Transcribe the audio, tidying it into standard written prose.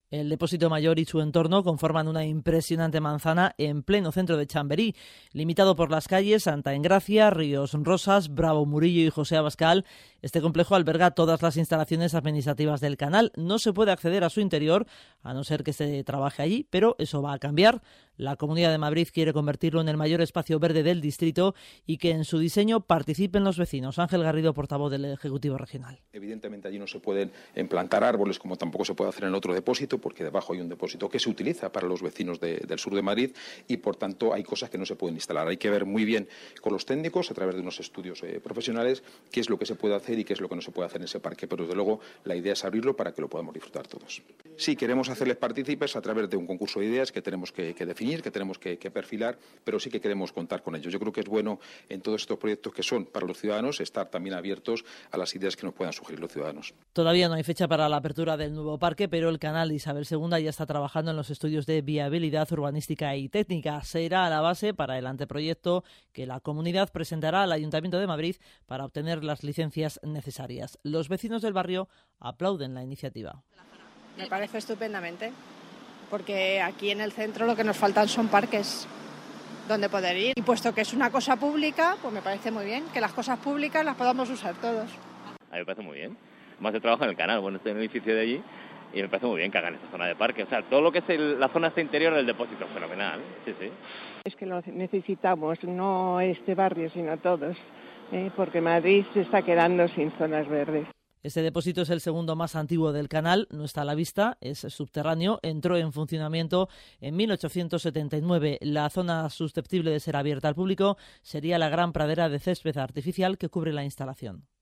El Depósito Mayor y su entorno conforman una impresionante manzana en pleno centro de Chamberí. Limitado por las calles Santa Engracia, Ríos Rosas, Bravo Murillo y José Abascal, este complejo alberga todas las instalaciones administrativas del canal. No se puede acceder a su interior, a no ser que se trabaje allí, pero eso va a cambiar. La Comunidad de Madrid quiere convertirlo en el mayor espacio verde del distrito y que en su diseño participen los vecinos. Ángel Garrido, portavoz del Ejecutivo Regional. Evidentemente allí no se pueden plantar árboles como tampoco se puede hacer en el otro depósito, porque debajo hay un depósito que se utiliza para los vecinos del sur de Madrid y por tanto hay cosas que no se pueden instalar. Hay que ver muy bien con los técnicos a través de unos estudios profesionales qué es lo que se puede hacer y qué es lo que no se puede hacer en ese parque, pero desde luego la idea es abrirlo para que lo podamos disfrutar todos. Sí, queremos hacerles partícipes a través de un concurso de ideas que tenemos que definir, que tenemos que perfilar, pero sí que queremos contar con ellos. Yo creo que es bueno en todos estos proyectos que son para los ciudadanos estar también abiertos a las ideas que nos puedan sugerir los ciudadanos. Todavía no hay fecha para la apertura del nuevo parque, pero el canal de Isabel II ya está trabajando en los estudios de viabilidad urbanística y técnica. Será la base para el anteproyecto que la comunidad presentará al Ayuntamiento de Madrid para obtener las licencias necesarias. Los vecinos del barrio aplauden la iniciativa. Me parece estupendamente, porque aquí en el centro lo que nos faltan son parques donde poder ir. Y puesto que es una cosa pública, pues me parece muy bien que las cosas públicas las podamos usar todos. A mí me parece muy bien. Más de trabajo en el canal, bueno, estoy en el edificio de allí y me parece muy bien que hagan esta zona de parque. O sea, todo lo que es la zona interior del depósito, fenomenal, sí. Es que lo necesitamos, no este barrio, sino todos, porque Madrid se está quedando sin zonas verdes. Este depósito es el segundo más antiguo del canal, no está a la vista, es subterráneo, entró en funcionamiento en 1879. La zona susceptible de ser abierta al público sería la gran pradera de césped artificial que cubre la instalación.